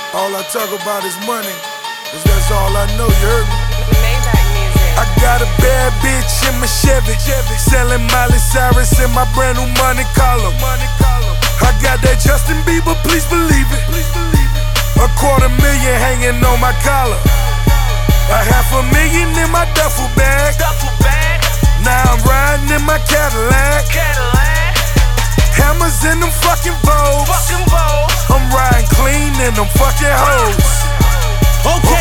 All I talk about is money, 'cause that's all I know, you heard me? Maybach music. I got a bad bitch in my Chevy, selling Miley Cyrus in my brand new money column. I got that Justin Bieber, please believe it. $250,000 hanging on my collar. $500,000 in my duffel bag. Now I'm riding in my Cadillac. Hammers in them fucking Vogues. I'm riding clean in them fucking hoes. Okay.